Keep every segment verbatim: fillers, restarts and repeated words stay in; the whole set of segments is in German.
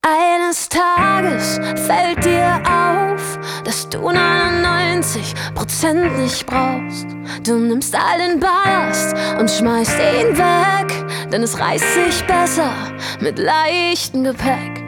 Eines Tages fällt dir auf, dass du neunundneunzig Prozent nicht brauchst. Du nimmst all den Ballast und schmeißt ihn weg, denn es reißt sich besser mit leichtem Gepäck.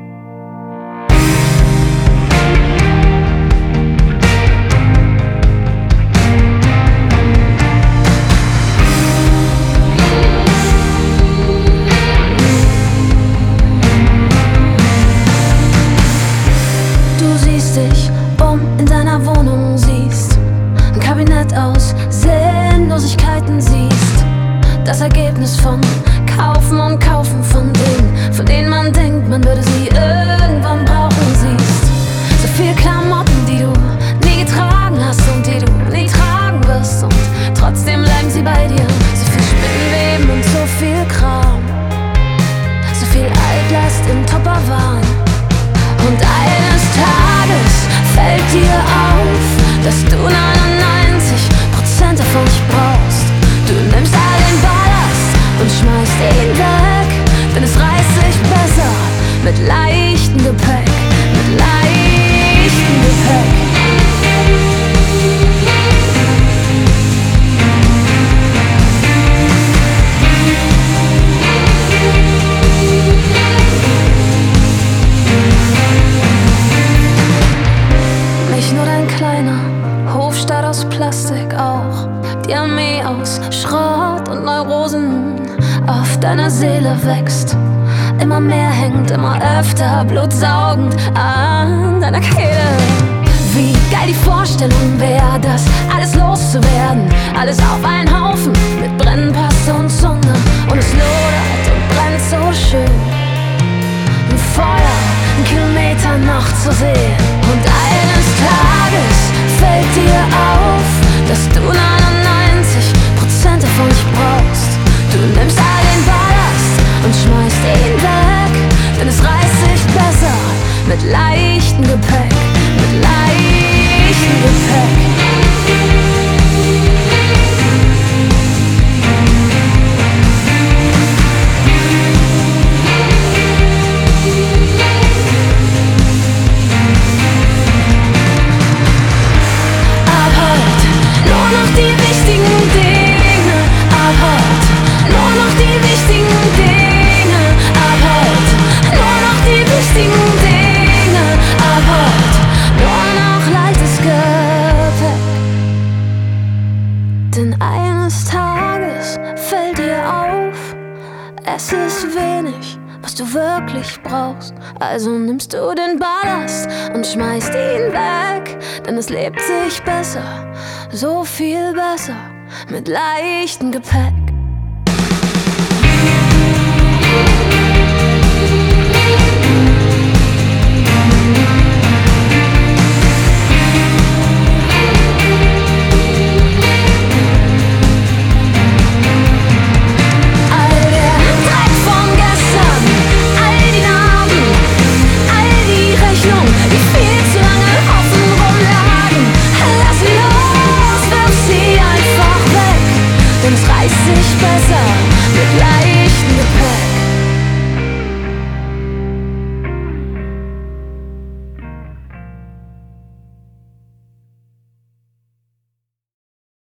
Dich um in deiner Wohnung siehst, ein Kabinett aus Sinnlosigkeiten siehst, das Ergebnis von Kaufen und Kaufen von Dingen, von denen man denkt, man würde sie irgendwann brauchen, siehst. So viel Klamotten, die du nie getragen hast und die du nie tragen wirst, und trotzdem bleiben sie bei dir. So viel Spinnweben und so viel Kram, so viel Altlast in Tupperwaren. Und eines Tages fällt dir auf, dass du neunundneunzig Prozent davon nicht brauchst. Du nimmst all den Ballast und schmeißt ihn weg, denn es reißt sich besser mit leichtem Gepäck, mit leichtem Gepäck. Nicht nur dein kleiner Hofstaat aus Plastik, auch die Armee aus Schrott und Neurosen auf deiner Seele wächst. Immer mehr hängt, immer öfter blutsaugend an deiner Kehle. Wie geil die Vorstellung wäre, das alles loszuwerden, alles auf einen Haufen mit Brennpaste und Zunge, und es lodert und brennt so schön. Ein Feuer, ein Kilometer noch zu sehen. Und eines Tages fällt dir auf, dass du neunundneunzig Prozent davon nicht brauchst. Du nimmst all den Ballast und schmeißt ihn weg, denn es reißt sich besser mit leichtem Gepäck, mit leichtem Gepäck. Denn eines Tages fällt dir auf, es ist wenig, was du wirklich brauchst. Also nimmst du den Ballast und schmeißt ihn weg, denn es lebt sich besser, so viel besser, mit leichtem Gepäck.